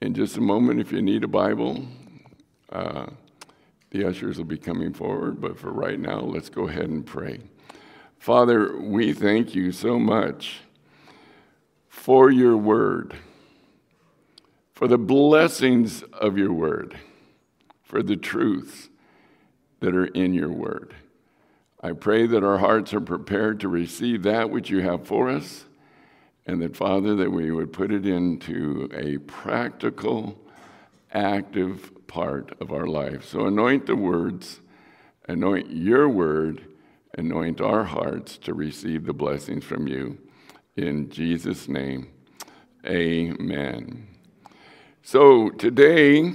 In just a moment, if you need a Bible, the ushers will be coming forward. But for right now, let's go ahead and pray. Father, we thank you so much for your word, for the blessings of your word, for the truths that are in your word. I pray that our hearts are prepared to receive that which you have for us, and that, Father, that we would put it into a practical, active part of our life. So anoint the words, anoint your word, anoint our hearts to receive the blessings from you. In Jesus' name, amen. So today,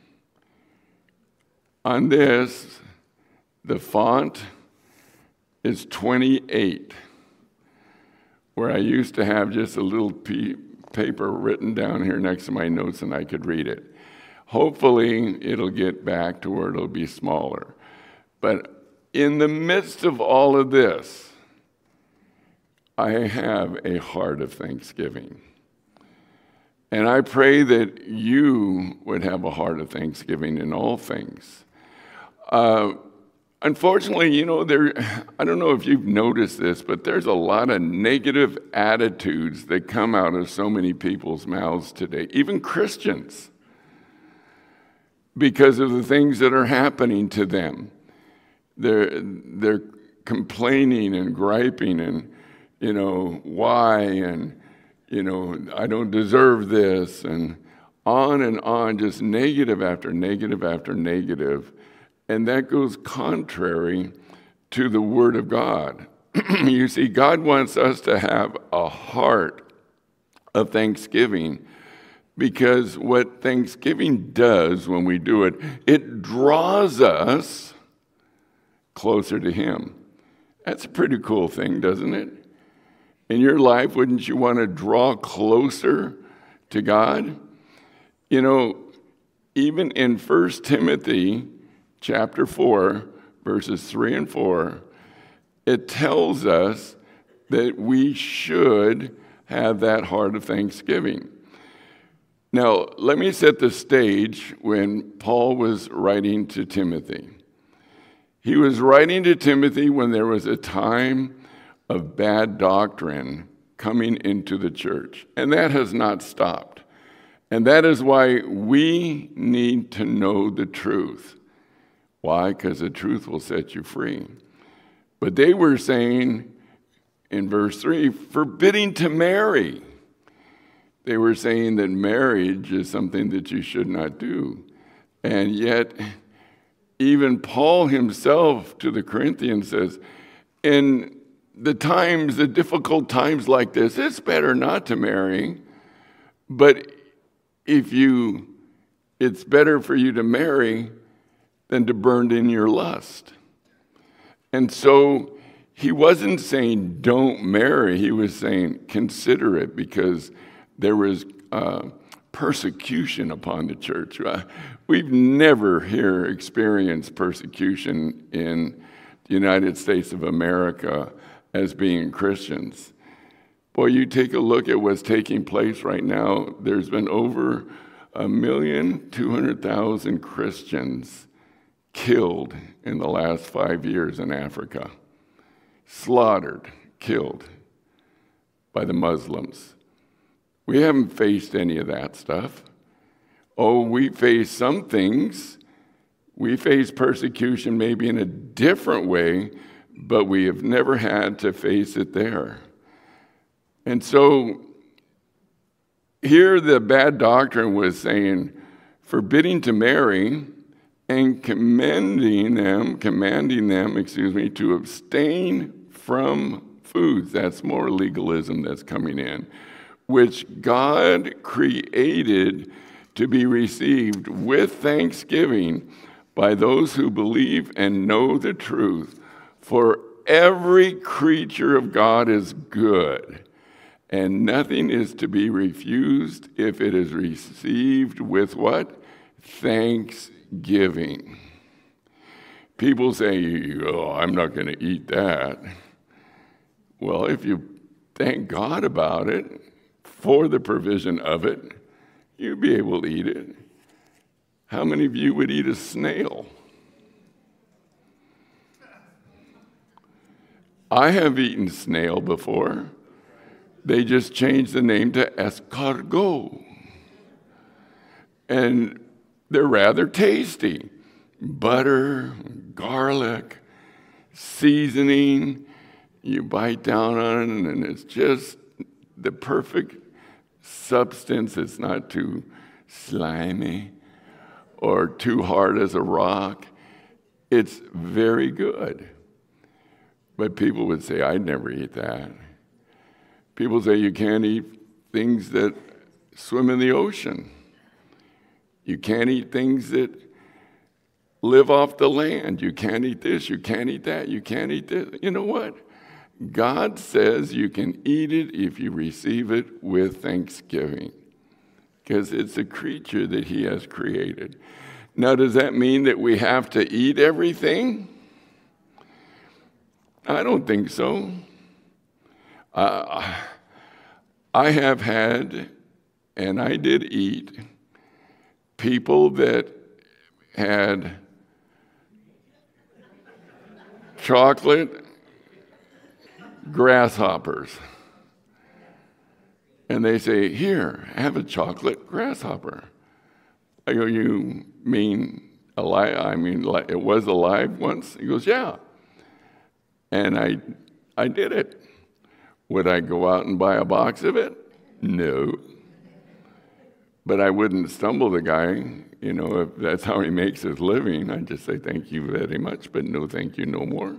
on this, the font is 28, where I used to have just a little paper written down here next to my notes and I could read it. Hopefully, it'll get back to where it'll be smaller. But in the midst of all of this, I have a heart of thanksgiving. And I pray that you would have a heart of thanksgiving in all things. Unfortunately, I don't know if you've noticed this, but there's a lot of negative attitudes that come out of so many people's mouths today, even Christians, because of the things that are happening to them. They're complaining and griping and, why, and, I don't deserve this, and on, just negative after negative after negative. And that goes contrary to the Word of God. You see, God wants us to have a heart of thanksgiving, because what Thanksgiving does when we do it, it draws us closer to Him. That's a pretty cool thing, doesn't it? In your life, wouldn't you want to draw closer to God? Even in 1 Timothy chapter 4, verses 3 and 4, it tells us that we should have that heart of thanksgiving. Now, let me set the stage when Paul was writing to Timothy. He was writing to Timothy when there was a time of bad doctrine coming into the church, and that has not stopped. And that is why we need to know the truth. Why? Because the truth will set you free. But they were saying in verse 3, forbidding to marry. They were saying that marriage is something that you should not do. And yet, even Paul himself to the Corinthians says, in the difficult times like this, it's better not to marry. But it's better for you to marry than to burn in your lust. And so he wasn't saying don't marry. He was saying consider it, because there was persecution upon the church. We've never here experienced persecution in the United States of America as being Christians. Boy, you take a look at what's taking place right now. There's been over 1,200,000 Christians killed in the last 5 years in Africa. Slaughtered, killed by the Muslims. We haven't faced any of that stuff. Oh, we face some things. We face persecution maybe in a different way, but we have never had to face it there. And so here the bad doctrine was saying, forbidding to marry and commanding them, to abstain from foods. That's more legalism that's coming in, which God created to be received with thanksgiving by those who believe and know the truth. For every creature of God is good, and nothing is to be refused if it is received with what? Thanksgiving. People say, oh, I'm not going to eat that. Well, if you thank God about it, for the provision of it, You'd be able to eat it. How many of you would eat a snail? I have eaten snail before. They just changed the name to escargot. And they're rather tasty. Butter, garlic, seasoning. You bite down on it, and it's just the perfect substance. It's not too slimy or too hard as a rock. It's very good. But people would say, I'd never eat that. People say you can't eat things that swim in the ocean. You can't eat things that live off the land. You can't eat this, you can't eat that, you can't eat this. You know what? God says you can eat it if you receive it with thanksgiving, because it's a creature that he has created. Now, does that mean that we have to eat everything? I don't think so. I have had, and I did eat, people that had chocolate grasshoppers. And they say, here, have a chocolate grasshopper. I go, you mean alive? I mean, like, it was alive once? He goes, yeah. And I did it. Would I go out and buy a box of it? No. But I wouldn't stumble the guy, you know, if that's how he makes his living. I'd just say, thank you very much, but no thank you, no more.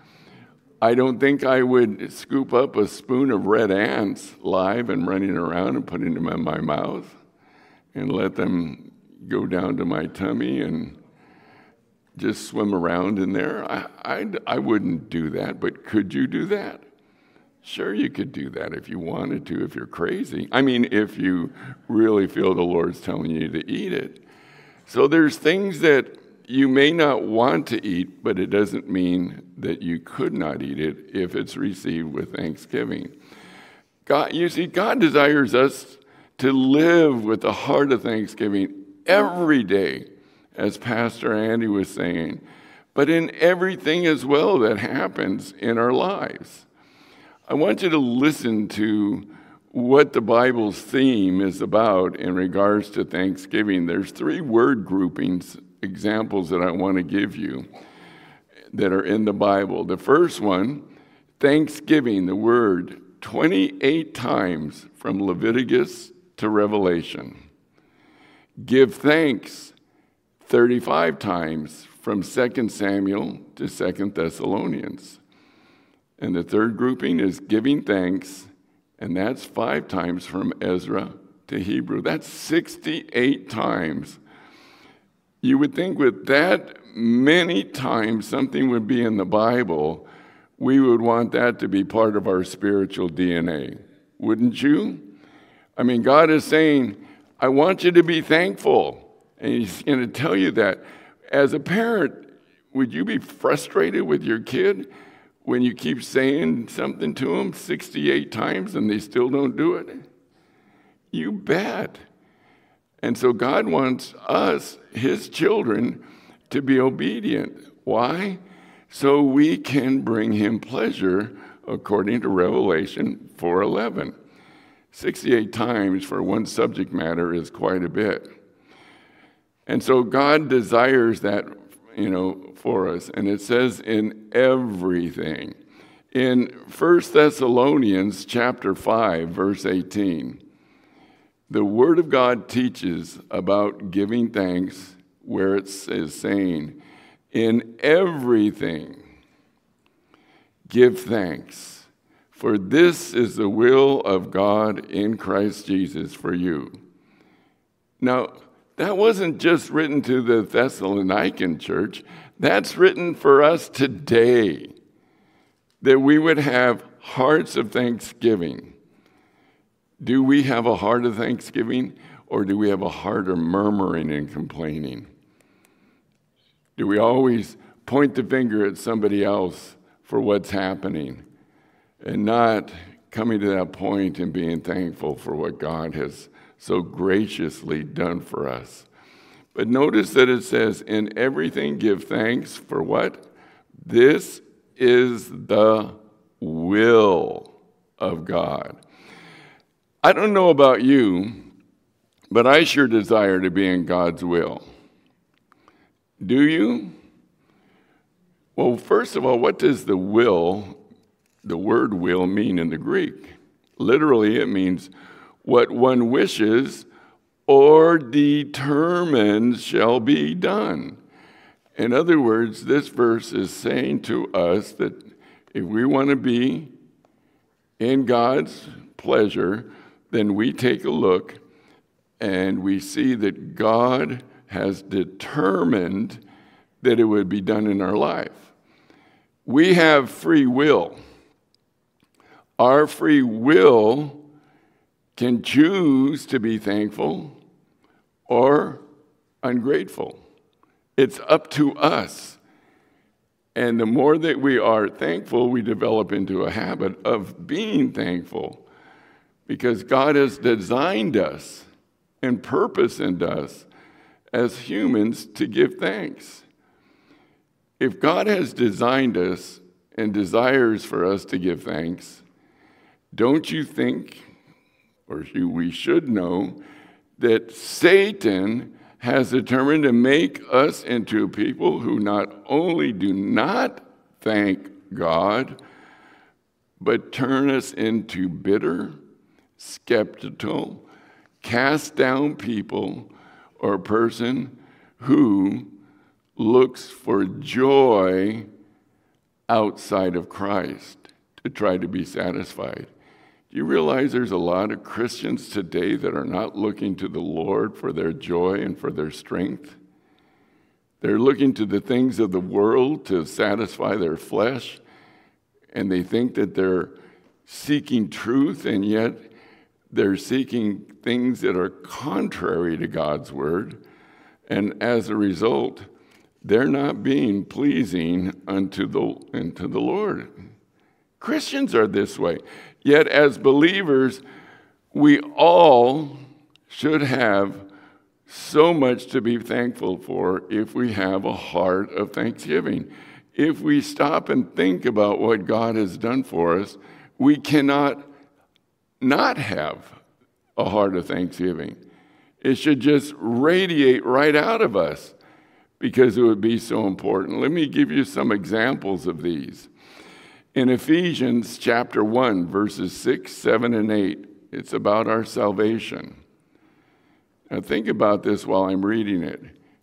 I don't think I would scoop up a spoon of red ants live and running around and putting them in my mouth and let them go down to my tummy and just swim around in there. I wouldn't do that, but could you do that? Sure, you could do that if you wanted to, if you're crazy. I mean, if you really feel the Lord's telling you to eat it. So there's things that you may not want to eat, but it doesn't mean that you could not eat it if it's received with thanksgiving. God, you see, God desires us to live with the heart of thanksgiving every day, as Pastor Andy was saying, but in everything as well that happens in our lives. I want you to listen to what the Bible's theme is about in regards to Thanksgiving. There's 3 word groupings, examples that I want to give you that are in the Bible. The first one, Thanksgiving, the word 28 times from Leviticus to Revelation. Give thanks 35 times from 2 Samuel to 2 Thessalonians. And the third grouping is giving thanks, and that's 5 times from Ezra to Hebrew. That's 68 times. You would think with that many times something would be in the Bible, we would want that to be part of our spiritual DNA. Wouldn't you? I mean, God is saying, I want you to be thankful. And he's going to tell you that. As a parent, would you be frustrated with your kid when you keep saying something to them 68 times and they still don't do it? You bet. And so God wants us, his children, to be obedient. Why? So we can bring him pleasure, according to Revelation 4:11. 68 times for one subject matter is quite a bit. And so God desires that, for us. And it says in everything. In 1 Thessalonians chapter 5, verse 18, the Word of God teaches about giving thanks, where it is saying, in everything, give thanks, for this is the will of God in Christ Jesus for you. Now, that wasn't just written to the Thessalonican church. That's written for us today, that we would have hearts of thanksgiving. Do we have a heart of thanksgiving, or do we have a heart of murmuring and complaining? Do we always point the finger at somebody else for what's happening and not coming to that point and being thankful for what God has so graciously done for us. But notice that it says, in everything give thanks for what? This is the will of God. I don't know about you, but I sure desire to be in God's will. Do you? Well, first of all, what does the word will, mean in the Greek? Literally, it means what one wishes or determines shall be done. In other words, this verse is saying to us that if we want to be in God's pleasure, then we take a look and we see that God has determined that it would be done in our life. We have free will. Our free will can choose to be thankful or ungrateful. It's up to us. And the more that we are thankful, we develop into a habit of being thankful, because God has designed us and purposed us as humans to give thanks. If God has designed us and desires for us to give thanks, don't you think, or we should know, that Satan has determined to make us into people who not only do not thank God, but turn us into bitter, skeptical, cast down people, or a person who looks for joy outside of Christ to try to be satisfied. Do you realize there's a lot of Christians today that are not looking to the Lord for their joy and for their strength? They're looking to the things of the world to satisfy their flesh, and they think that they're seeking truth, and yet they're seeking things that are contrary to God's word, and as a result, they're not being pleasing unto the Lord. Christians are this way. Yet as believers, we all should have so much to be thankful for if we have a heart of thanksgiving. If we stop and think about what God has done for us, we cannot not have a heart of thanksgiving. It should just radiate right out of us because it would be so important. Let me give you some examples of these. In Ephesians chapter 1, verses 6, 7, and 8, it's about our salvation. Now think about this while I'm reading it.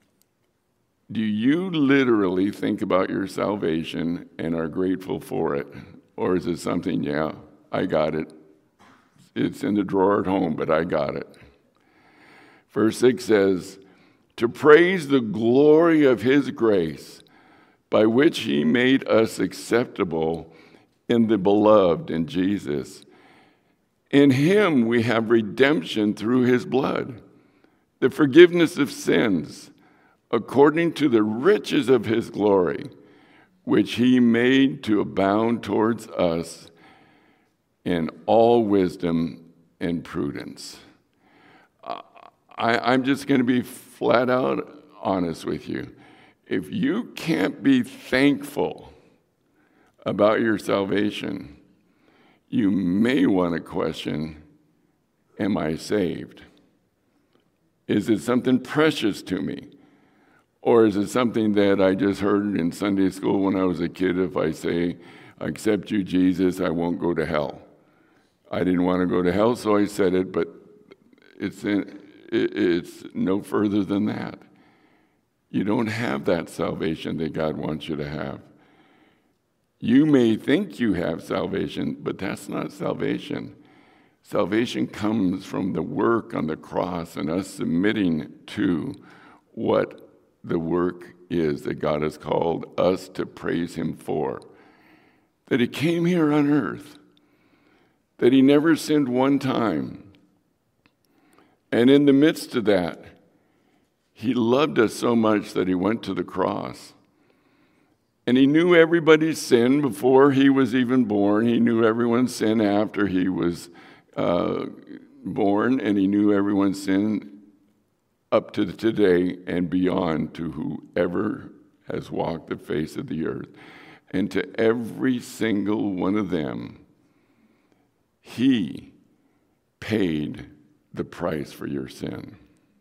Do you literally think about your salvation and are grateful for it? Or is it something, yeah, I got it. It's in the drawer at home, but I got it. Verse 6 says, to praise the glory of his grace, by which he made us acceptable in the beloved, in Jesus. In him we have redemption through his blood, the forgiveness of sins, according to the riches of his glory, which he made to abound towards us in all wisdom and prudence. I'm just going to be flat out honest with you. If you can't be thankful about your salvation, you may want to question, am I saved? Is it something precious to me? Or is it something that I just heard in Sunday school when I was a kid? If I say, I accept you, Jesus, I won't go to hell. I didn't want to go to hell, so I said it, but it's no further than that. You don't have that salvation that God wants you to have. You may think you have salvation, but that's not salvation. Salvation comes from the work on the cross and us submitting to what the work is that God has called us to praise him for. That he came here on earth, that he never sinned one time. And in the midst of that, he loved us so much that he went to the cross. And he knew everybody's sin before he was even born. He knew everyone's sin after he was born, and he knew everyone's sin up to today and beyond to whoever has walked the face of the earth. And to every single one of them, he paid the price for your sin.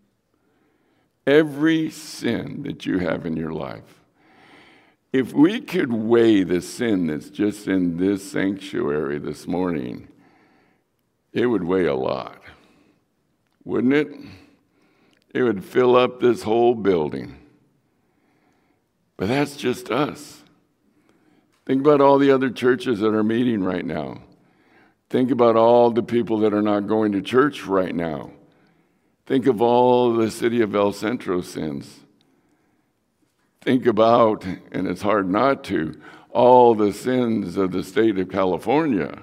Every sin that you have in your life. If we could weigh the sin that's just in this sanctuary this morning, it would weigh a lot, wouldn't it? It would fill up this whole building. But that's just us. Think about all the other churches that are meeting right now. Think about all the people that are not going to church right now. Think of all the city of El Centro sins. Think about, and it's hard not to, all the sins of the state of California.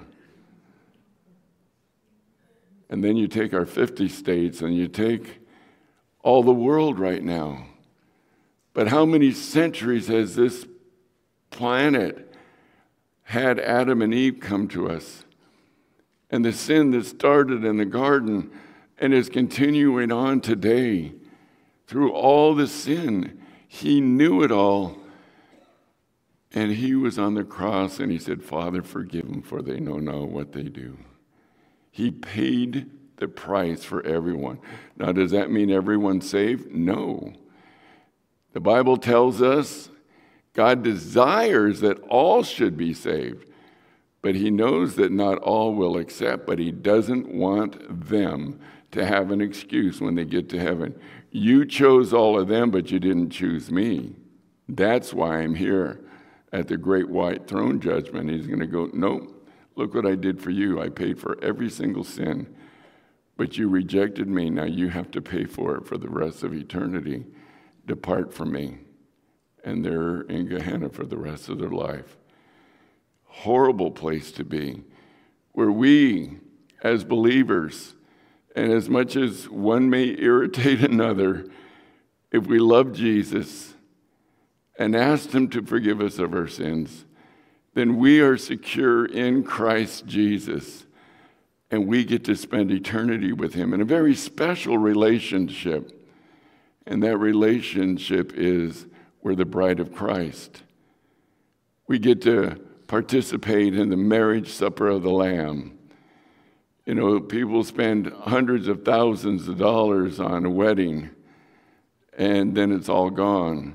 And then you take our 50 states and you take all the world right now. But how many centuries has this planet had Adam and Eve come to us? And the sin that started in the garden and is continuing on today through all the sin. He knew it all, and he was on the cross, and he said, Father, forgive them, for they know not what they do. He paid the price for everyone. Now, does that mean everyone's saved? No. The Bible tells us God desires that all should be saved, but he knows that not all will accept, but he doesn't want them to have an excuse when they get to heaven. You chose all of them, but you didn't choose me. That's why I'm here at the great white throne judgment. He's going to go, no, look what I did for you. I paid for every single sin, but you rejected me. Now you have to pay for it for the rest of eternity. Depart from me. And they're in Gehenna for the rest of their life. Horrible place to be, where we, as believers, and as much as one may irritate another, if we love Jesus and ask him to forgive us of our sins, then we are secure in Christ Jesus, and we get to spend eternity with him in a very special relationship. And that relationship is we're the bride of Christ. We get to participate in the marriage supper of the Lamb. You know, people spend hundreds of thousands of dollars on a wedding, and then it's all gone.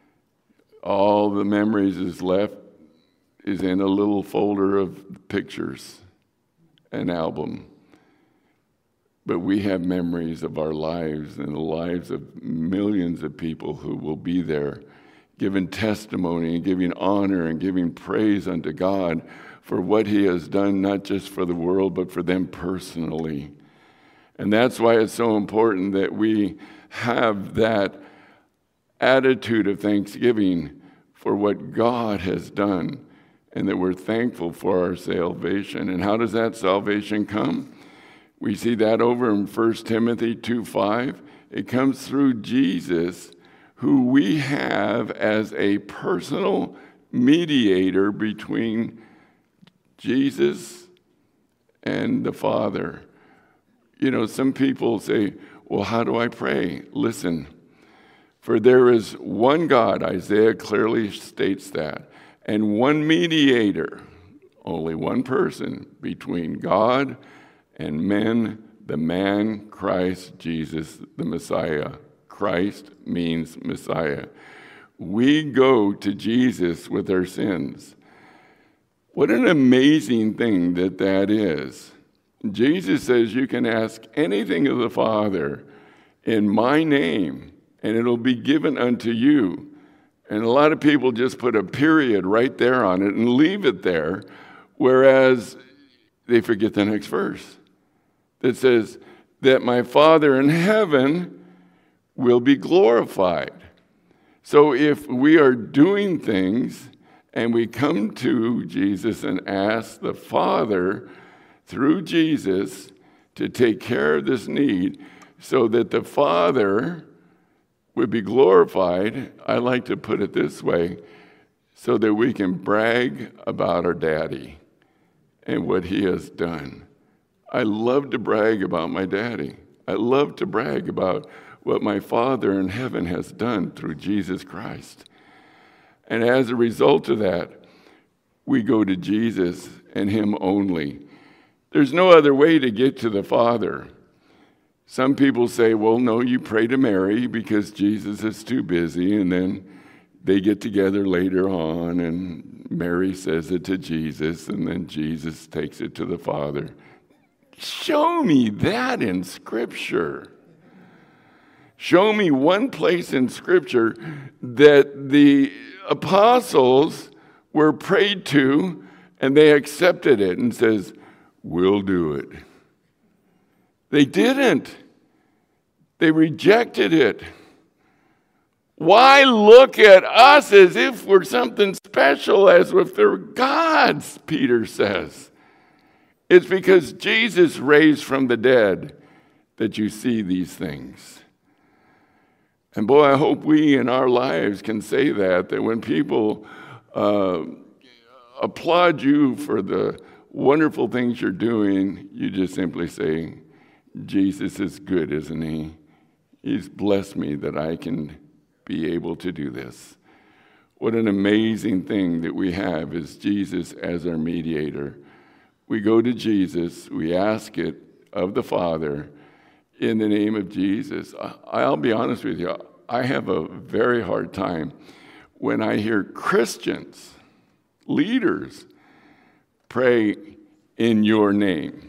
All the memories is left is in a little folder of pictures, an album. But we have memories of our lives and the lives of millions of people who will be there, giving testimony and giving honor and giving praise unto God for what he has done, not just for the world, but for them personally. And that's why it's so important that we have that attitude of thanksgiving for what God has done, and that we're thankful for our salvation. And how does that salvation come? We see that over in 1 Timothy 2:5. It comes through Jesus, who we have as a personal mediator between Jesus and the Father. You know, some people say, well, how do I pray? Listen, for there is one God, Isaiah clearly states that, and one mediator, only one person, between God and men, the man Christ Jesus, the Messiah. Christ means Messiah. We go to Jesus with our sins. What an amazing thing that is. Jesus says you can ask anything of the Father in my name, and it'll be given unto you. And a lot of people just put a period right there on it and leave it there, whereas they forget the next verse that says that my Father in heaven will be glorified. So if we are doing things and we come to Jesus and ask the Father through Jesus to take care of this need so that the Father would be glorified, I like to put it this way, so that we can brag about our daddy and what he has done. I love to brag about my daddy. I love to brag about what my Father in heaven has done through Jesus Christ. And as a result of that, we go to Jesus and him only. There's no other way to get to the Father. Some people say, well, no, you pray to Mary because Jesus is too busy, and then they get together later on, and Mary says it to Jesus, and then Jesus takes it to the Father. Show me that in Scripture. Show me one place in Scripture that the apostles were prayed to, and they accepted it and says, we'll do it. They didn't. They rejected it. Why look at us as if we're something special, as if they're gods, Peter says. It's because Jesus raised from the dead that you see these things. And boy, I hope we in our lives can say that when people applaud you for the wonderful things you're doing, you just simply say, Jesus is good, isn't he? He's blessed me that I can be able to do this. What an amazing thing that we have is Jesus as our mediator. We go to Jesus, we ask it of the Father in the name of Jesus. I'll be honest with you, I have a very hard time when I hear Christians, leaders, pray in your name.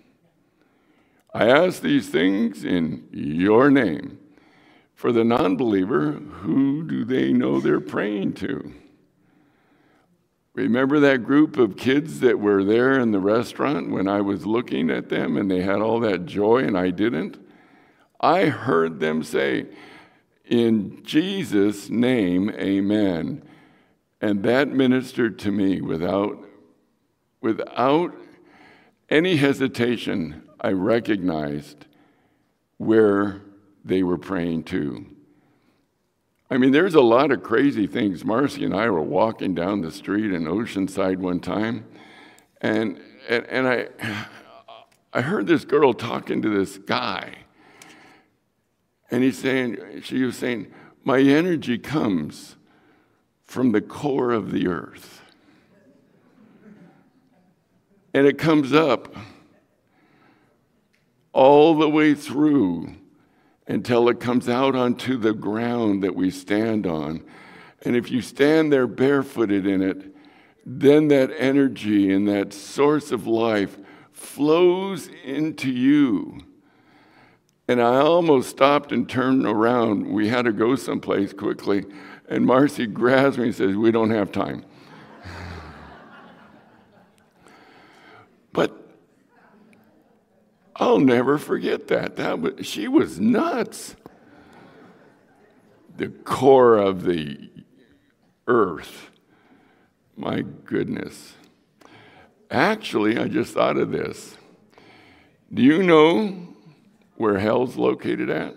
I ask these things in your name. For the non-believer, who do they know they're praying to? Remember that group of kids that were there in the restaurant when I was looking at them and they had all that joy and I didn't? I heard them say, in Jesus' name, amen. And that ministered to me without any hesitation. I recognized where they were praying to. I mean, there's a lot of crazy things. Marcy and I were walking down the street in Oceanside one time, and I heard this girl talking to this guy, and she was saying, my energy comes from the core of the earth. And it comes up all the way through until it comes out onto the ground that we stand on. And if you stand there barefooted in it, then that energy and that source of life flows into you. And I almost stopped and turned around. We had to go someplace quickly. And Marcy grabs me and says, we don't have time. But I'll never forget that. She was nuts. The core of the earth. My goodness. Actually, I just thought of this. Do you know where hell's located at?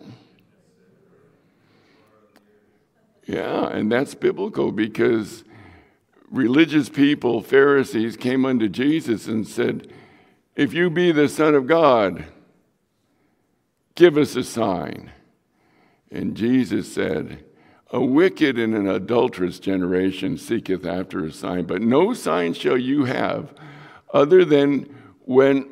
Yeah, and that's biblical because religious people, Pharisees, came unto Jesus and said, if you be the Son of God, give us a sign. And Jesus said, a wicked and an adulterous generation seeketh after a sign, but no sign shall you have other than when,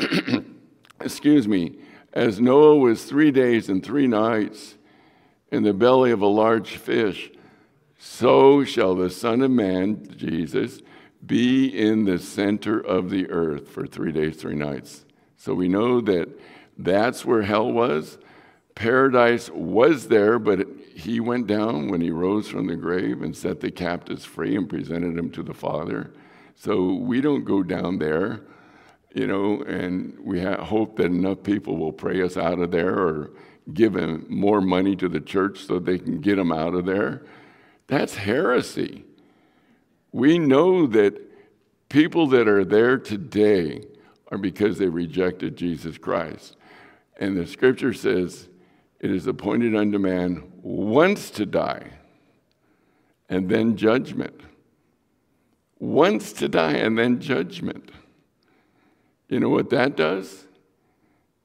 as Noah was 3 days and 3 nights in the belly of a large fish, so shall the Son of Man, Jesus, be in the center of the earth for 3 days, 3 nights. So we know that that's where hell was. Paradise was there, but he went down when he rose from the grave and set the captives free and presented them to the Father. So we don't go down there, and we hope that enough people will pray us out of there or give them more money to the church so they can get them out of there. That's heresy. We know that people that are there today are because they rejected Jesus Christ. And the scripture says, it is appointed unto man once to die, and then judgment. Once to die, and then judgment. You know what that does?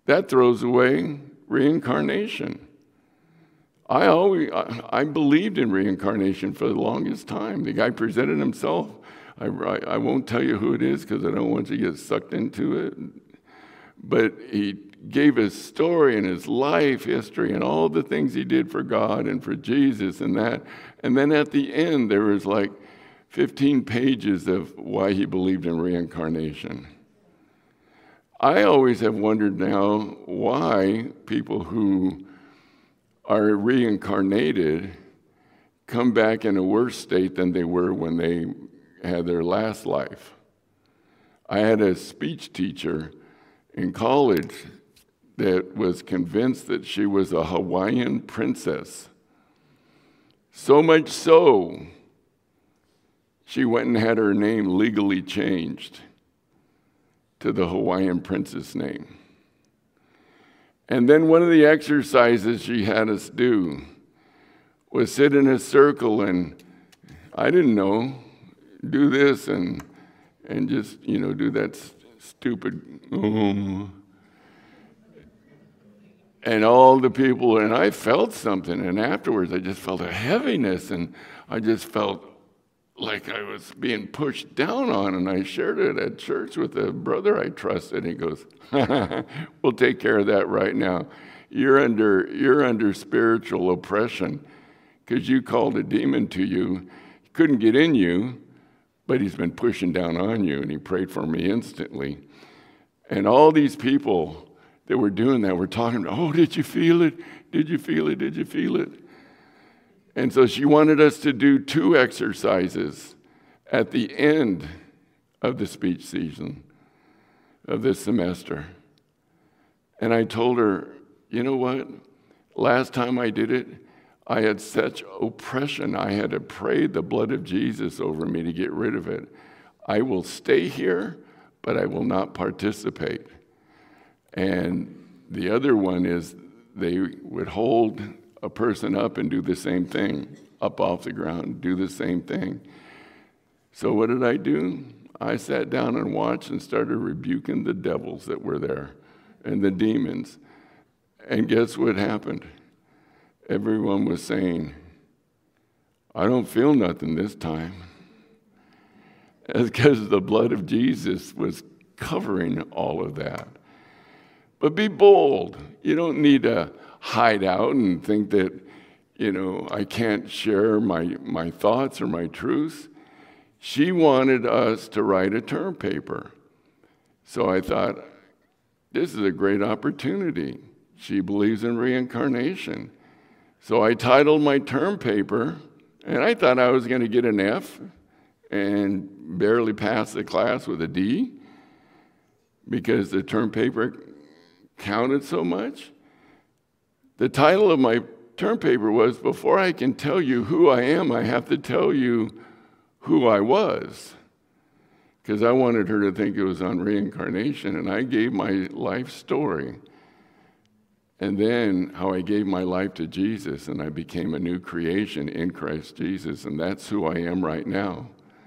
That throws away reincarnation. I believed in reincarnation for the longest time. The guy presented himself. I won't tell you who it is because I don't want you to get sucked into it. But he gave his story and his life history and all the things he did for God and for Jesus and that. And then at the end, there was like 15 pages of why he believed in reincarnation. I always have wondered now why people who are reincarnated come back in a worse state than they were when they had their last life. I had a speech teacher in college that was convinced that she was a Hawaiian princess. So much so, she went and had her name legally changed to the Hawaiian princess name. And then one of the exercises she had us do was sit in a circle and, I didn't know, do this and just, do that stupid, and all the people, and I felt something, and afterwards I just felt a heaviness, and I just felt like I was being pushed down on, and I shared it at church with a brother I trusted. He goes, "We'll take care of that right now. You're under spiritual oppression because you called a demon to you. He couldn't get in you, but he's been pushing down on you." And he prayed for me instantly. And all these people that were doing that were talking, "Oh, did you feel it? Did you feel it? Did you feel it?" And so she wanted us to do 2 exercises at the end of the speech season of this semester. And I told her, you know what? Last time I did it, I had such oppression. I had to pray the blood of Jesus over me to get rid of it. I will stay here, but I will not participate. And the other one is they would hold a person up and do the same thing, up off the ground, do the same thing. So what did I do? I sat down and watched and started rebuking the devils that were there and the demons. And guess what happened? Everyone was saying, "I don't feel nothing this time." It's because the blood of Jesus was covering all of that. But be bold. You don't need to hide out and think that, I can't share my thoughts or my truths. She wanted us to write a term paper. So I thought, this is a great opportunity. She believes in reincarnation. So I titled my term paper, and I thought I was going to get an F and barely pass the class with a D because the term paper counted so much. The title of my term paper was, "Before I can tell you who I am, I have to tell you who I was," because I wanted her to think it was on reincarnation, and I gave my life story, and then how I gave my life to Jesus, and I became a new creation in Christ Jesus, and that's who I am right now.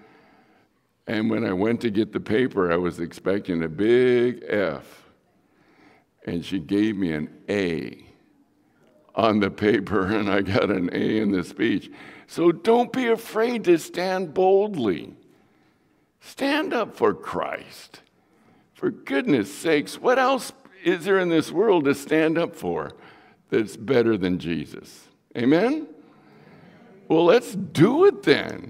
And when I went to get the paper, I was expecting a big F, and she gave me an A on the paper, and I got an A in the speech. So don't be afraid to stand boldly. Stand up for Christ. For goodness sakes, what else is there in this world to stand up for that's better than Jesus? Amen? Well, let's do it then.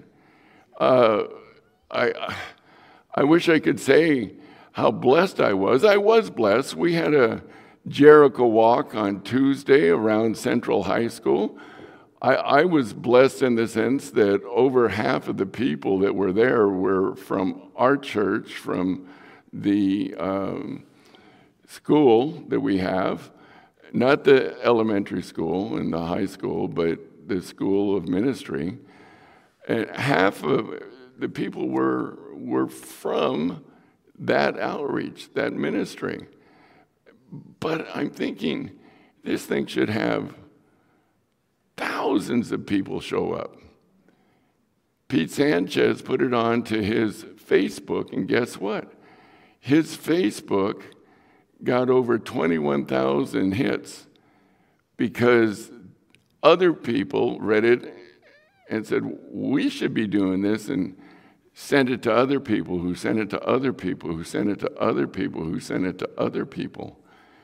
I wish I could say how blessed I was. I was blessed. We had a Jericho walk on Tuesday around Central High School. I was blessed in the sense that over half of the people that were there were from our church, from the school that we have, not the elementary school and the high school, but the school of ministry. And half of the people were from that outreach, that ministry. But I'm thinking this thing should have thousands of people show up. Pete Sanchez put it on to his Facebook, and guess what? His Facebook got over 21,000 hits because other people read it and said, we should be doing this, and sent it to other people who sent it to other people who sent it to other people who sent it to other people.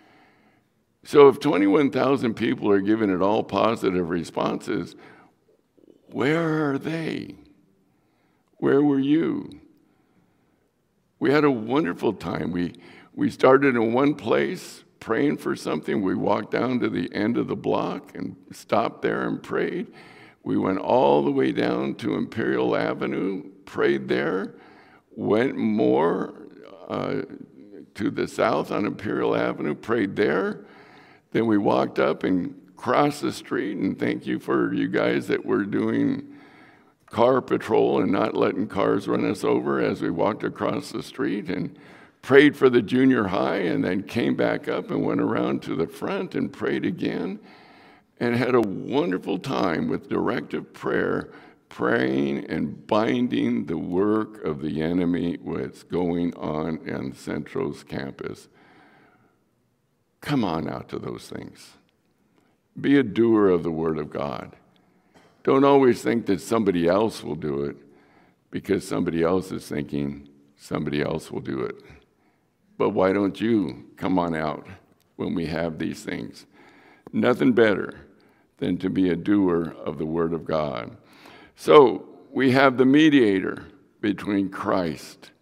So if 21,000 people are giving it all positive responses, where are they? Where were you? We had a wonderful time. We started in one place praying for something. We walked down to the end of the block and stopped there and prayed. We went all the way down to Imperial Avenue, prayed there, went more to the south on Imperial Avenue, prayed there. Then we walked up and crossed the street, and thank you for you guys that were doing car patrol and not letting cars run us over as we walked across the street, and prayed for the junior high, and then came back up and went around to the front and prayed again, and had a wonderful time with directive prayer, praying and binding the work of the enemy what's going on Centro's campus. Come on out to those things. Be a doer of the Word of God. Don't always think that somebody else will do it because somebody else is thinking somebody else will do it. But why don't you come on out when we have these things? Nothing better than to be a doer of the Word of God. So we have the mediator between Christ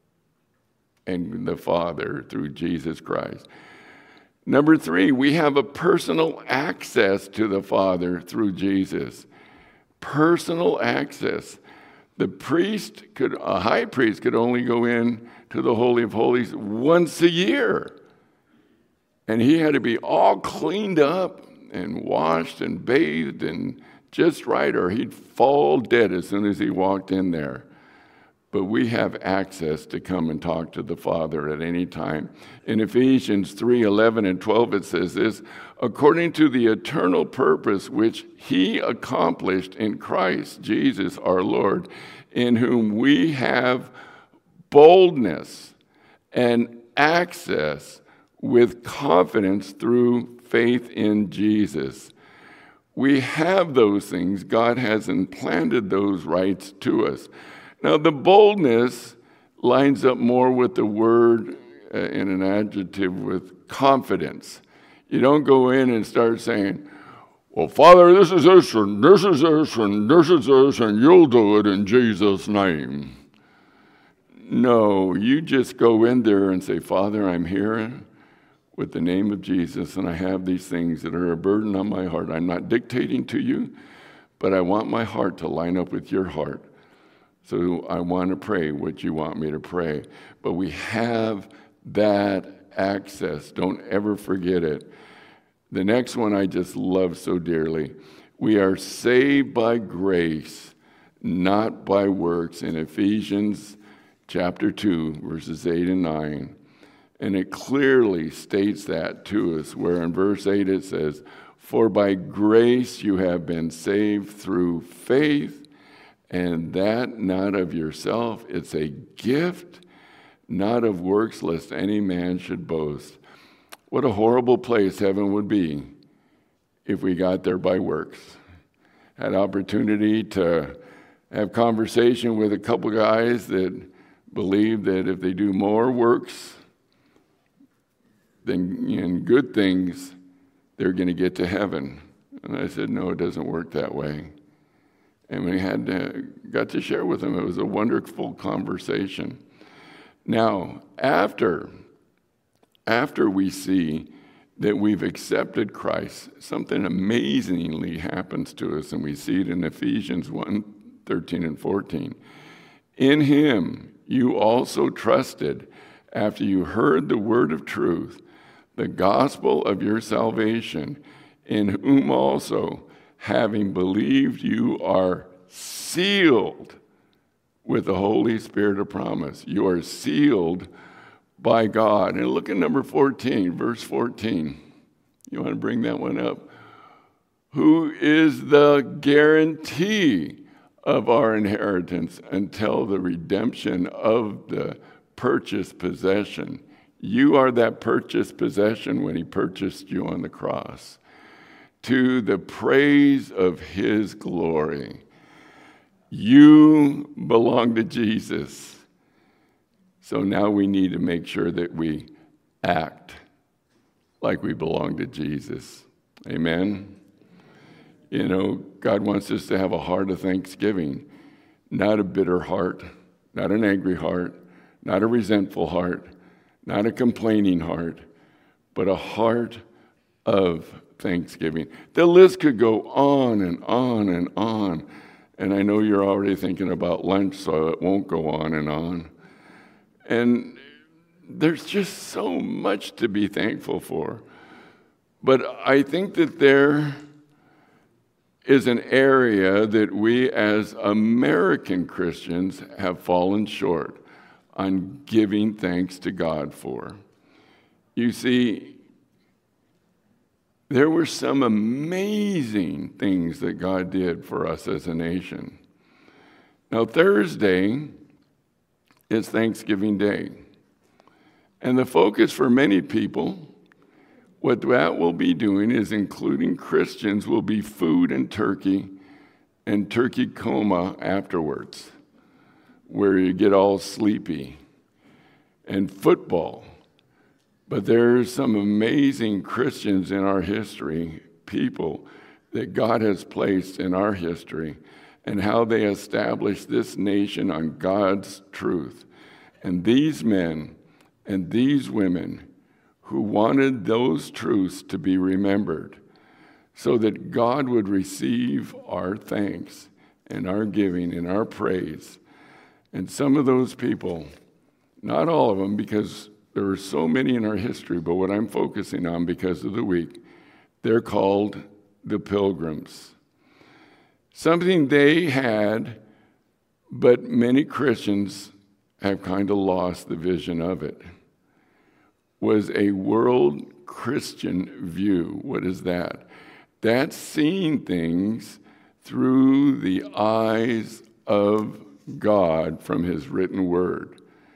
and the Father through Jesus Christ. Number 3, we have a personal access to the Father through Jesus. Personal access. A high priest could only go in to the Holy of Holies once a year. And he had to be all cleaned up and washed and bathed and just right, or he'd fall dead as soon as he walked in there. But we have access to come and talk to the Father at any time. In Ephesians 3:11 and 12, it says this, according to the eternal purpose which he accomplished in Christ Jesus our Lord, in whom we have boldness and access with confidence through faith in Jesus. We have those things. God has implanted those rights to us. Now, the boldness lines up more with the word in an adjective with confidence. You don't go in and start saying, well, Father, this is this, and this is this, and this is this, and you'll do it in Jesus' name. No, you just go in there and say, Father, I'm here with the name of Jesus, and I have these things that are a burden on my heart. I'm not dictating to you, but I want my heart to line up with your heart. So I want to pray what you want me to pray. But we have that access. Don't ever forget it. The next one I just love so dearly. We are saved by grace, not by works, in Ephesians chapter 2, verses 8 and 9. And it clearly states that to us, where in verse 8 it says, for by grace you have been saved through faith, and that not of yourself, it's a gift, not of works, lest any man should boast. What a horrible place heaven would be if we got there by works. Had opportunity to have conversation with a couple guys that believe that if they do more works than in good things, they're going to get to heaven. And I said, no, it doesn't work that way. And we got to share with them. It was a wonderful conversation. Now, after we see that we've accepted Christ, something amazingly happens to us, and we see it in Ephesians 1:13 and 14. In him you also trusted after you heard the word of truth, the gospel of your salvation, in whom also, having believed, you are sealed with the Holy Spirit of promise. You are sealed by God. And look at number 14, verse 14. You want to bring that one up? Who is the guarantee of our inheritance until the redemption of the purchased possession. You are that purchased possession when he purchased you on the cross. To the praise of his glory. You belong to Jesus. So now we need to make sure that we act like we belong to Jesus. Amen? You know, God wants us to have a heart of thanksgiving, not a bitter heart, not an angry heart, not a resentful heart, not a complaining heart, but a heart of thanksgiving. The list could go on and on and on. And I know you're already thinking about lunch, so it won't go on and on. And there's just so much to be thankful for. But I think that there is an area that we as American Christians have fallen short on giving thanks to God for. You see, there were some amazing things that God did for us as a nation. Now, Thursday is Thanksgiving Day. And the focus for many people, what that will be doing is including Christians, will be food and turkey coma afterwards, where you get all sleepy, and football. But there are some amazing Christians in our history, people that God has placed in our history, and how they established this nation on God's truth. And these men and these women who wanted those truths to be remembered so that God would receive our thanks and our giving and our praise. And some of those people, not all of them, because there are so many in our history, but what I'm focusing on because of the week, they're called the Pilgrims. Something they had, but many Christians have kind of lost the vision of it, was a world Christian view. What is that? That's seeing things through the eyes of God from his written word.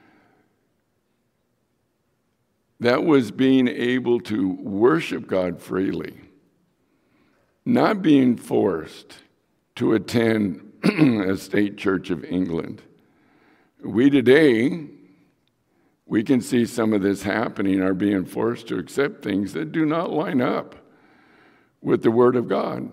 That was being able to worship God freely, not being forced to attend a state church of England. We today, we can see some of this happening, are being forced to accept things that do not line up with the Word of God.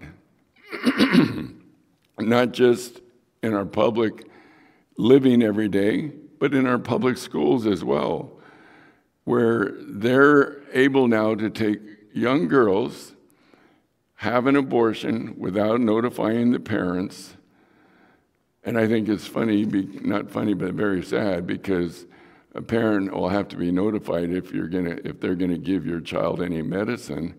Not just in our public living every day, but in our public schools as well, where they're able now to take young girls, have an abortion without notifying the parents. And I think it's funny, not funny, but very sad, because a parent will have to be notified if they're gonna give your child any medicine,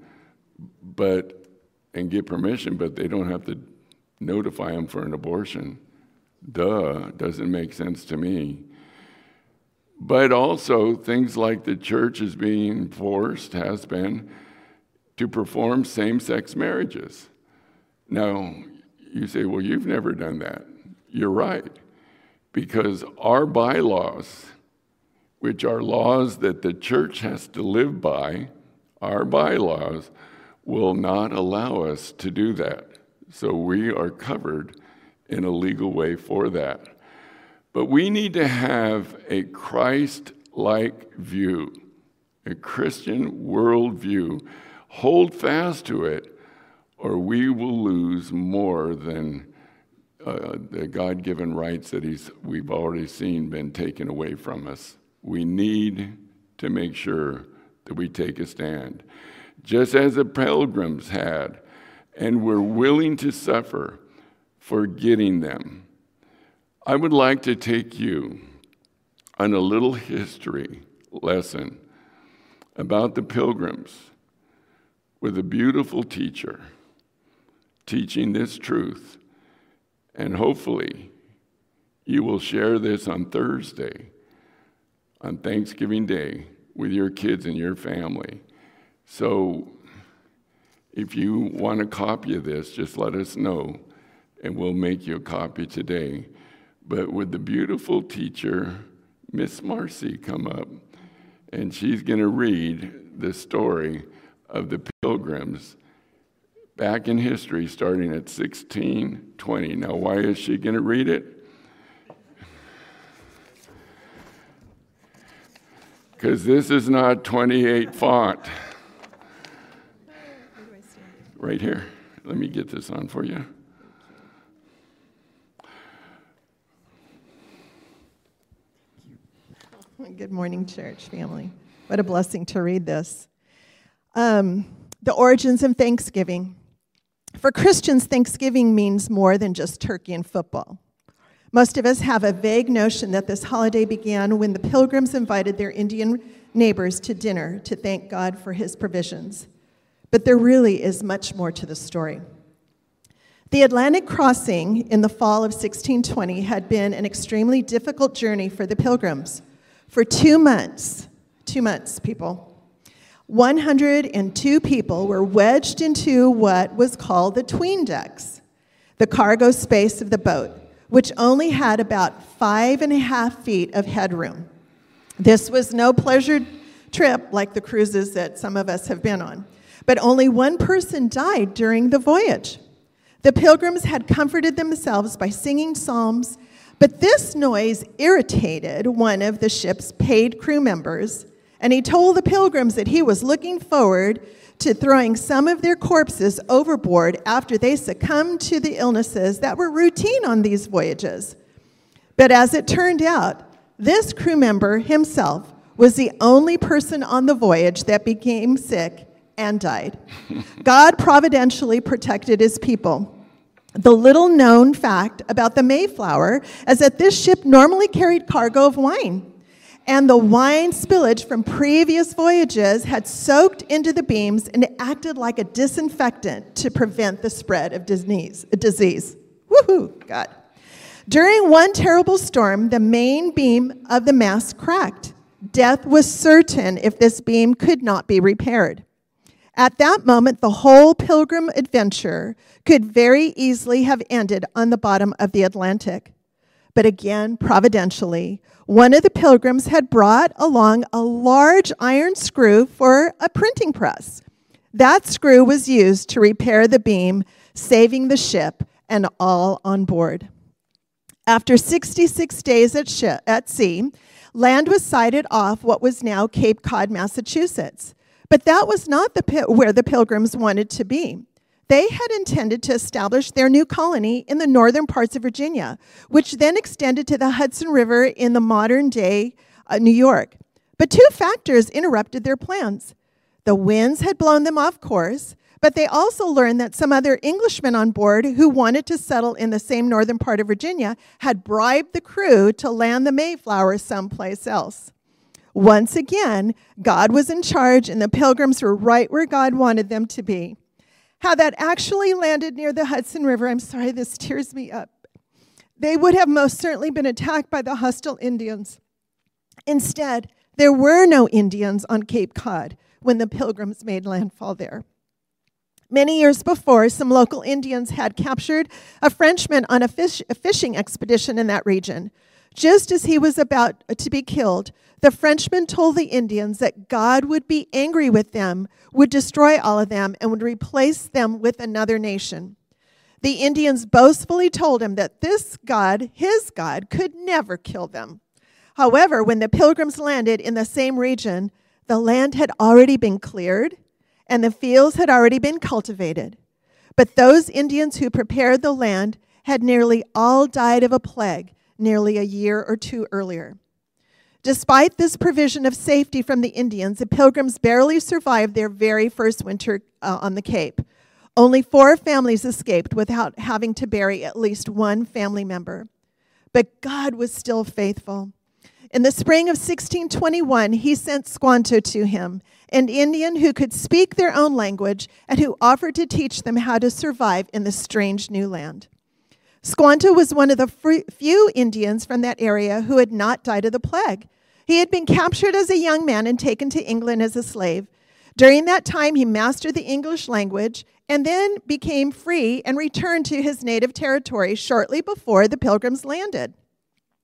and get permission, but they don't have to notify them for an abortion. Doesn't make sense to me. But also things like the church is being forced, has been, to perform same-sex marriages. Now, you say, well, you've never done that. You're right, because our bylaws, which are laws that the church has to live by, our bylaws will not allow us to do that. So we are covered in a legal way for that. But we need to have a Christ-like view, a Christian worldview. Hold fast to it, or we will lose more than the God-given rights that we've already seen been taken away from us. We need to make sure that we take a stand, just as the Pilgrims had, and were willing to suffer for getting them. I would like to take you on a little history lesson about the Pilgrims with a beautiful teacher teaching this truth. And hopefully you will share this on Thursday, on Thanksgiving Day, with your kids and your family. So if you want a copy of this, just let us know, and we'll make you a copy today. But would the beautiful teacher, Miss Marcy, come up and she's going to read the story of the Pilgrims back in history, starting at 1620. Now, why is she going to read it? Because this is not 28 font. Right here. Let me get this on for you. Good morning, church family. What a blessing to read this. The origins of Thanksgiving. For Christians, Thanksgiving means more than just turkey and football. Most of us have a vague notion that this holiday began when the Pilgrims invited their Indian neighbors to dinner to thank God for his provisions. But there really is much more to the story. The Atlantic crossing in the fall of 1620 had been an extremely difficult journey for the Pilgrims. For 2 months, people, 102 people were wedged into what was called the 'tween decks, the cargo space of the boat, which only had about 5.5 feet of headroom. This was no pleasure trip like the cruises that some of us have been on, but only one person died during the voyage. The Pilgrims had comforted themselves by singing psalms, but this noise irritated one of the ship's paid crew members, and he told the Pilgrims that he was looking forward to throwing some of their corpses overboard after they succumbed to the illnesses that were routine on these voyages. But as it turned out, this crew member himself was the only person on the voyage that became sick and died. God providentially protected his people. The little known fact about the Mayflower is that this ship normally carried cargo of wine, and the wine spillage from previous voyages had soaked into the beams and acted like a disinfectant to prevent the spread of disease. Woohoo, God. During one terrible storm, the main beam of the mast cracked. Death was certain if this beam could not be repaired. At that moment, the whole Pilgrim adventure could very easily have ended on the bottom of the Atlantic. But again, providentially, one of the Pilgrims had brought along a large iron screw for a printing press. That screw was used to repair the beam, saving the ship and all on board. After 66 days at sea, land was sighted off what was now Cape Cod, Massachusetts. But that was not where the Pilgrims wanted to be. They had intended to establish their new colony in the northern parts of Virginia, which then extended to the Hudson River in the modern-day New York. But 2 factors interrupted their plans. The winds had blown them off course, but they also learned that some other Englishmen on board who wanted to settle in the same northern part of Virginia had bribed the crew to land the Mayflower someplace else. Once again, God was in charge, and the Pilgrims were right where God wanted them to be. How that actually landed near the Hudson River, I'm sorry, this tears me up. They would have most certainly been attacked by the hostile Indians. Instead, there were no Indians on Cape Cod when the Pilgrims made landfall there. Many years before, some local Indians had captured a Frenchman on a fishing expedition in that region. Just as he was about to be killed, the Frenchman told the Indians that God would be angry with them, would destroy all of them, and would replace them with another nation. The Indians boastfully told him that this God, his God, could never kill them. However, when the Pilgrims landed in the same region, the land had already been cleared, and the fields had already been cultivated. But those Indians who prepared the land had nearly all died of a plague nearly a year or 2 earlier. Despite this provision of safety from the Indians, the Pilgrims barely survived their very first winter on the Cape. Only 4 families escaped without having to bury at least one family member. But God was still faithful. In the spring of 1621, he sent Squanto to him, an Indian who could speak their own language and who offered to teach them how to survive in the strange new land. Squanto was one of the few Indians from that area who had not died of the plague. He had been captured as a young man and taken to England as a slave. During that time, he mastered the English language and then became free and returned to his native territory shortly before the Pilgrims landed.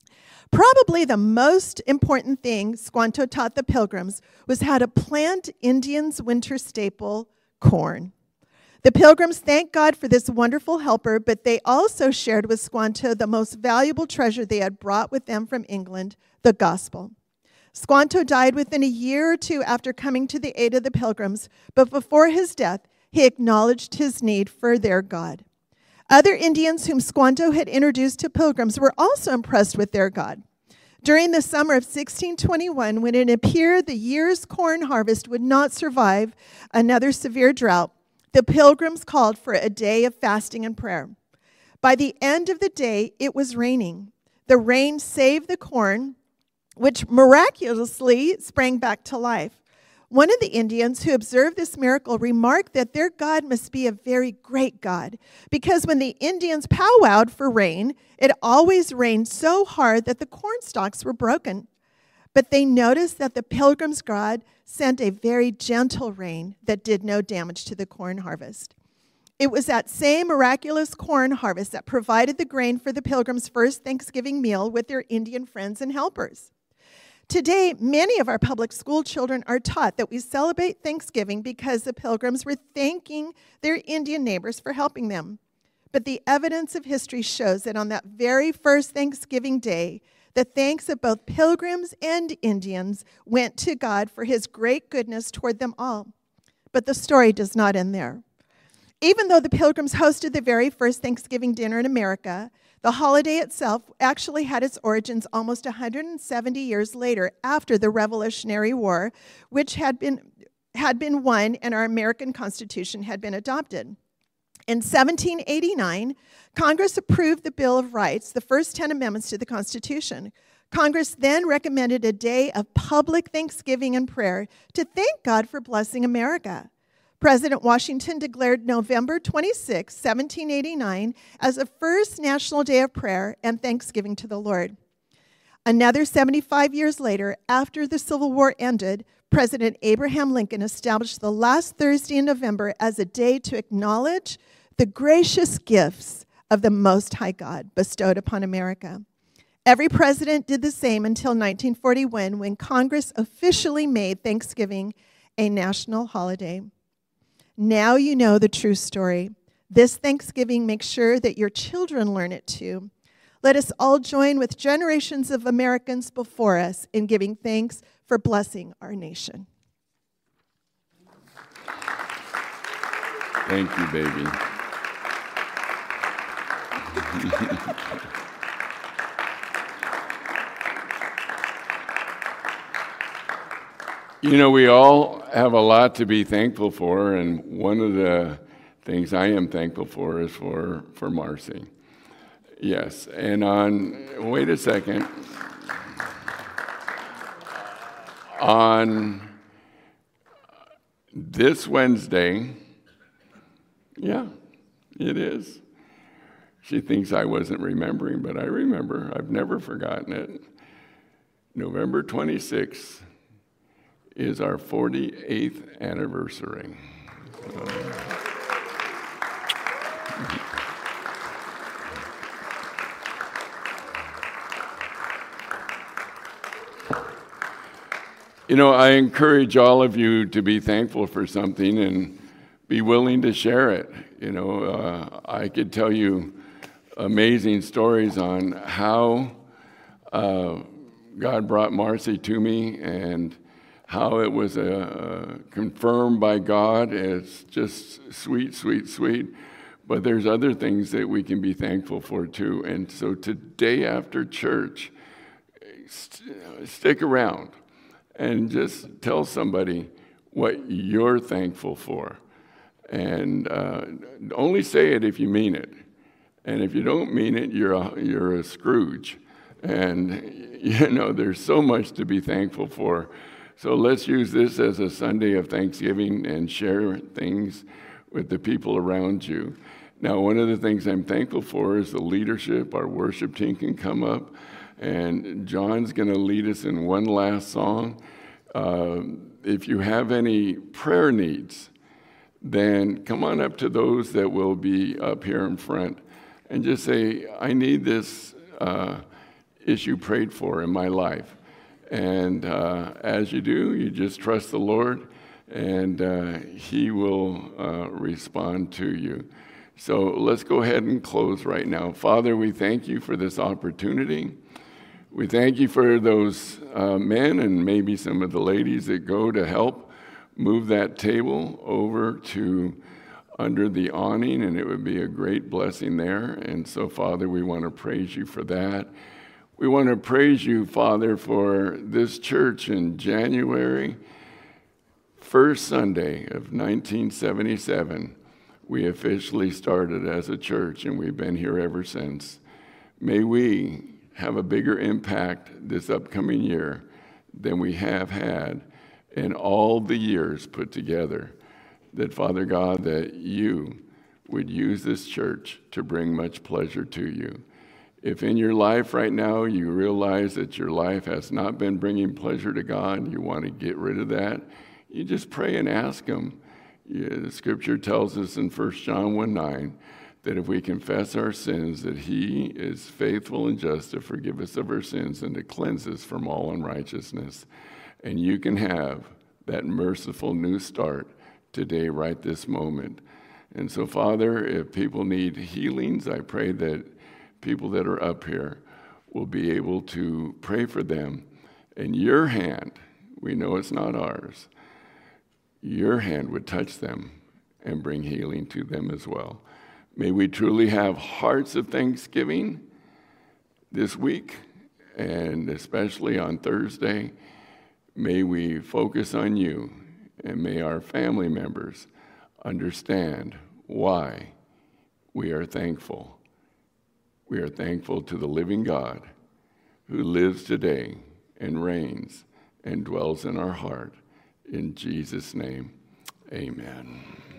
Probably the most important thing Squanto taught the Pilgrims was how to plant Indians' winter staple, corn. The Pilgrims thanked God for this wonderful helper, but they also shared with Squanto the most valuable treasure they had brought with them from England, the gospel. Squanto died within a year or two after coming to the aid of the Pilgrims, but before his death, he acknowledged his need for their God. Other Indians whom Squanto had introduced to Pilgrims were also impressed with their God. During the summer of 1621, when it appeared the year's corn harvest would not survive another severe drought, the Pilgrims called for a day of fasting and prayer. By the end of the day, it was raining. The rain saved the corn, which miraculously sprang back to life. One of the Indians who observed this miracle remarked that their God must be a very great God, because when the Indians powwowed for rain, it always rained so hard that the corn stalks were broken. But they noticed that the Pilgrims' God sent a very gentle rain that did no damage to the corn harvest. It was that same miraculous corn harvest that provided the grain for the Pilgrims' first Thanksgiving meal with their Indian friends and helpers. Today, many of our public school children are taught that we celebrate Thanksgiving because the Pilgrims were thanking their Indian neighbors for helping them. But the evidence of history shows that on that very first Thanksgiving day, the thanks of both Pilgrims and Indians went to God for his great goodness toward them all. But the story does not end there. Even though the Pilgrims hosted the very first Thanksgiving dinner in America, the holiday itself actually had its origins almost 170 years later, after the Revolutionary War, which had been won and our American Constitution had been adopted. In 1789, Congress approved the Bill of Rights, the first 10 amendments to the Constitution. Congress then recommended a day of public thanksgiving and prayer to thank God for blessing America. President Washington declared November 26, 1789, as the first national day of prayer and thanksgiving to the Lord. Another 75 years later, after the Civil War ended, President Abraham Lincoln established the last Thursday in November as a day to acknowledge the gracious gifts of the Most High God bestowed upon America. Every president did the same until 1941, when Congress officially made Thanksgiving a national holiday. Now you know the true story. This Thanksgiving, make sure that your children learn it too. Let us all join with generations of Americans before us in giving thanks for blessing our nation. Thank you, baby. You know, we all have a lot to be thankful for, and one of the things I am thankful for is for Marcy. Yes, and wait a second. On this Wednesday, yeah, it is. She thinks I wasn't remembering, but I remember. I've never forgotten it. November 26th is our 48th anniversary. You know, I encourage all of you to be thankful for something and be willing to share it. You know, I could tell you amazing stories on how God brought Marcy to me and how it was confirmed by God. It's just sweet, sweet, sweet. But there's other things that we can be thankful for too. And so today after church, stick around and just tell somebody what you're thankful for. And only say it if you mean it. And if you don't mean it, you're a Scrooge. And, you know, there's so much to be thankful for. So let's use this as a Sunday of Thanksgiving and share things with the people around you. Now, one of the things I'm thankful for is the leadership. Our worship team can come up, and John's going to lead us in one last song. If you have any prayer needs, then come on up to those that will be up here in front and just say, I need this issue prayed for in my life. And as you do, you just trust the Lord, and he will respond to you. So let's go ahead and close right now. Father, we thank you for this opportunity. We thank you for those men and maybe some of the ladies that go to help move that table over to under the awning, and it would be a great blessing there. And so, Father, we want to praise you for that. We want to praise you, Father, for this church in January, first Sunday of 1977. We officially started as a church, and we've been here ever since. May we have a bigger impact this upcoming year than we have had in all the years put together. That, Father God, that you would use this church to bring much pleasure to you. If in your life right now you realize that your life has not been bringing pleasure to God, you want to get rid of that, you just pray and ask him. The scripture tells us in 1 John 1:9 that if we confess our sins, that he is faithful and just to forgive us of our sins and to cleanse us from all unrighteousness. And you can have that merciful new start today, right this moment. And so, Father, if people need healings, I pray that people that are up here will be able to pray for them. And your hand, we know it's not ours, your hand would touch them and bring healing to them as well. May we truly have hearts of thanksgiving this week, and especially on Thursday. May we focus on you, and may our family members understand why we are thankful. We are thankful to the living God who lives today and reigns and dwells in our heart. In Jesus' name, amen.